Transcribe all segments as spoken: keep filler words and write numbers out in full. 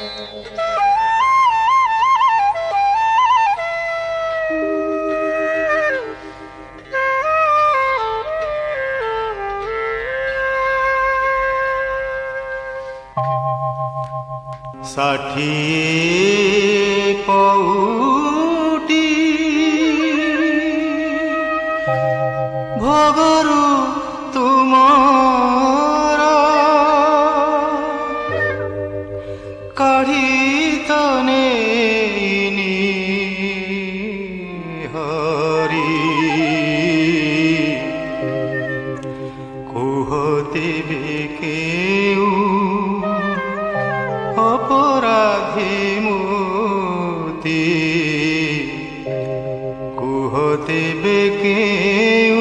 षाठिए पौटी भोगरु तुमर काढ़ी तो नेनी हरि कुहते बेकेऊ अपराधी मोती कुहते बेकेऊ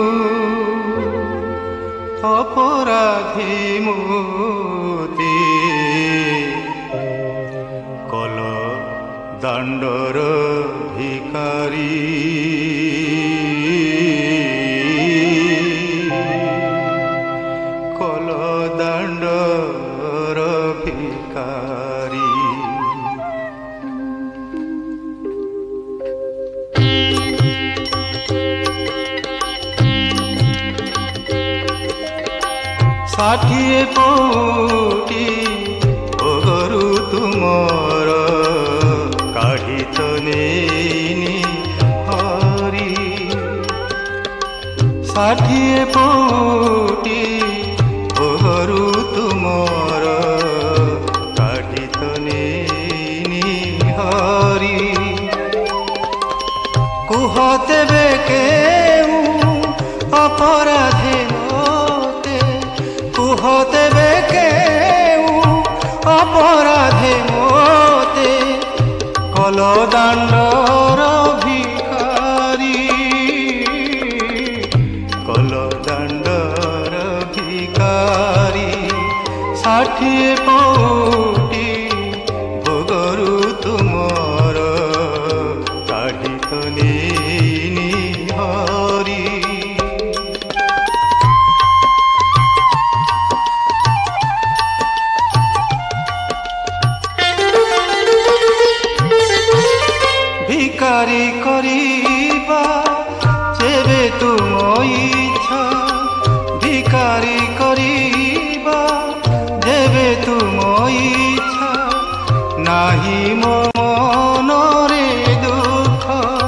अपराधी मोती कल दांडर भिकारी कल दांडर भिकारी षाठिए पौटी भोगरु तुमर काढ़ी तो नेनी हरि षाठिए पौटी भोगरु तुमर काढ़ी तो नेनी हरि कुहते बेकेऊ अपराधे कुहते बेकेऊ अपराधे मोते कल दांडर भिकारी कल दांडर भिकारी षाठिए पौटी भोगरु तुमर काढ़ी तो नेनी हरि भिकारी करिबा जेबे तुम इच्छा भिकारी करिबा जेबे तुम इच्छा नाही मो मनरे दुख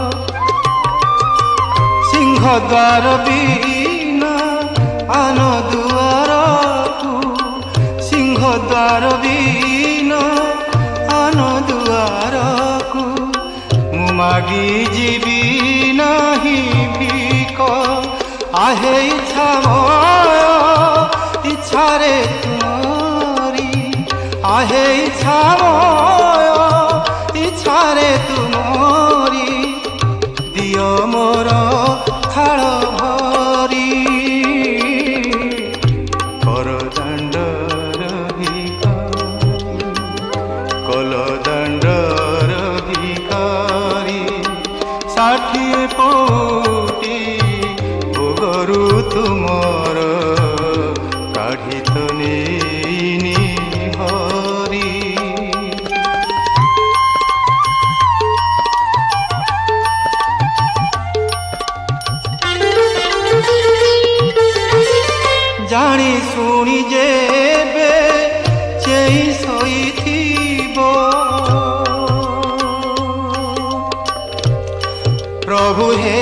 सिंह द्वार बिना आन दुआरकु सिंह द्वार बिना आन दुआरकु मागी जीवी नाही भिक आहे इच्छा मोय इच्छा रे तुमरी आहे इच्छा मोय इच्छा रे तुमरी दियो मोर थाल भरी कर दांडर भिकारी कल दांडर भिकारी षाठिए पौटी भोगरु तुमर काढ़ी तो नेनी हरि जानी शुणी जेबे चेई सोईथिबो प्रभु हे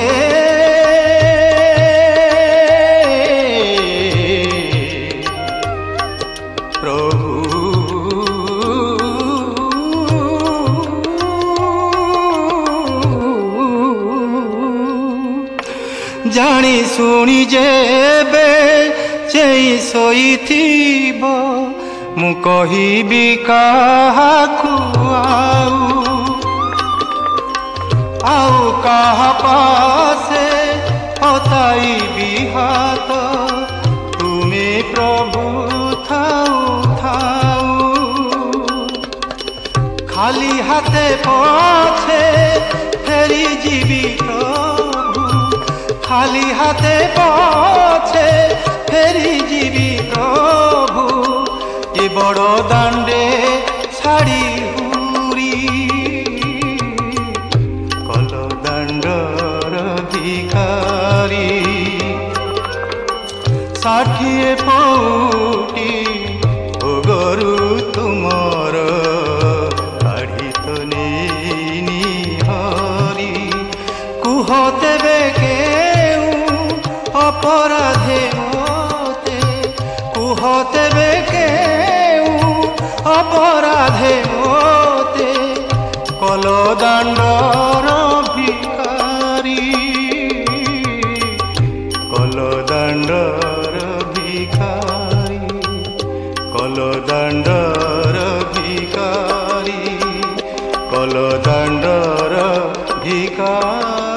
प्रभु जानी शुणी जेबे चेई सोईथिब मु कहिबी काहाकु आउ आउ कहा पासे हताइबी हाथ तुमे प्रभु थाऊ थाऊ खाली हाथे पछे फेरी जीवी प्रभु खाली हाथे पछे फेरी जीवी प्रभु ए बड़ दांडे ଛାଡ଼ି ହୁରି କଲ ଦାଣ୍ଡର ଭିକାରୀ ଷାଠିଏ ପଉଟି ଭୋଗରୁ ତୁମର କାଢ଼ି ତ ନେଇନି ହରି କୁହ ତେବେ କେଉଁ ଅପରାଧେ ମୋତେ କୁହ ତେବେ କେଉଁ ଅପରାଧେ ମୋତେ କଲ ଦାଣ୍ଡର ଭିକାରୀ କଲ ଦାଣ୍ଡର ଭିକାରୀ କଲ ଦାଣ୍ଡର ଭିକାରୀ କଲ ଦାଣ୍ଡର ଭିକାରୀ।